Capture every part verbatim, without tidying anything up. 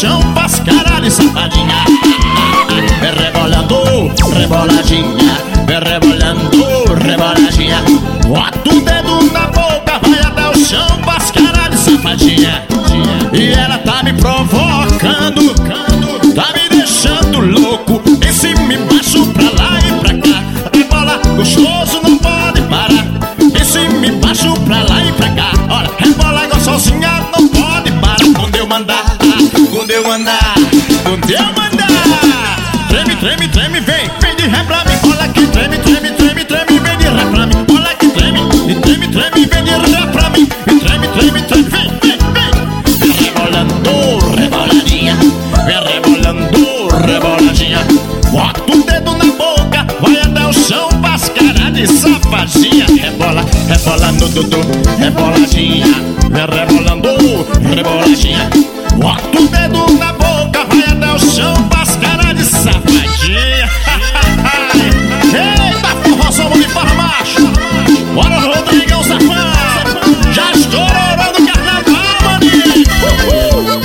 chão pras cara de safadinha. Vem rebolando, reboladinha, vem rebolando, reboladinha. Bota o dedo na boca, vai até o chão pras cara de safadinha. E ela tá me provocando, tá me deixando louco, em cima e embaixo, pra lá e pra cá. Rebola gostoso, não pode parar, em cima e embaixo, pra lá e pra cá. Olha, rebola gostosinha, não pode parar. Quando eu mandar, quando eu mandar, quando eu mandar, treme, treme, treme, vem, vem de ré pra mim. Olha que treme, treme, treme, treme, vem de ré pra mim. Olha que treme, e treme, treme, vem de ré pra mim. E treme, treme, treme, vem, vem, vem. Vem rebolando, reboladinha, vem rebolando, reboladinha. Bota o dedo na boca, vai até o chão, pras cara de safadinha. Rebola, rebola no dudu, reboladinha, vem rebolando, reboladinha. Bota o dedo na boca, vai até o chão, pras cara de safadinha. Eita, forró, somos de farra macho. Bora, Rodrigão Safado, já estourou no carnaval, maninho. Uhul.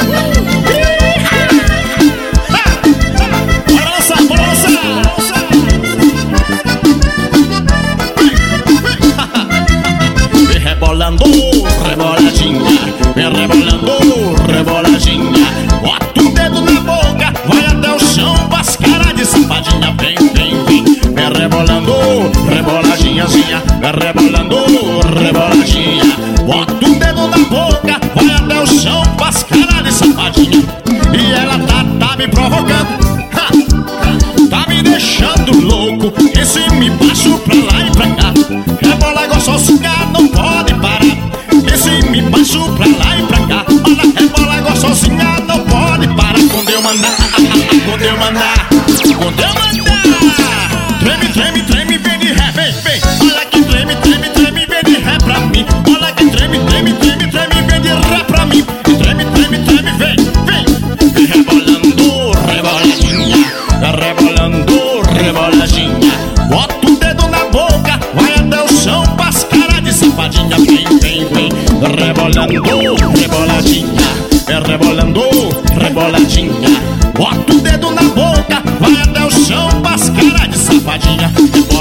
Bora lançar, bora lançar. Vem rebolando, reboladinha, vem rebolando, reboladinha. Bota o dedo na boca, vai até o chão, pras cara de safadinha. Vem, vem, vem, vem rebolando, reboladinhazinha, vem rebolando, reboladinha. Bota o dedo na boca, vai até o chão, pras cara de safadinha. E ela tá, tá me provocando, ha, ha, tá me deixando louco, em cima e embaixo, pra lá e pra cá. Rebola gostosinha, não pode parar, em cima e embaixo, pra lá e pra cá. Olha, rebola gostosinha, não pode parar. Quando eu mandar, quando eu mandar, quando eu mandar, treme, treme, treme, vem de ré, vem, vem. Olha que treme, treme, treme, vem de ré pra mim. Olha que treme, treme, treme, treme, vem de ré pra mim. E treme, treme, treme, vem, vem. Vem rebolando, reboladinha, rebolando, reboladinha. Bota o dedo na boca, vai até o chão, pras cara de safadinha. Vem, vem, vem, rebolando, reboladinha, rebolando, reboladinha. Bota o dedo na boca, vai até o chão, pras cara de safadinha.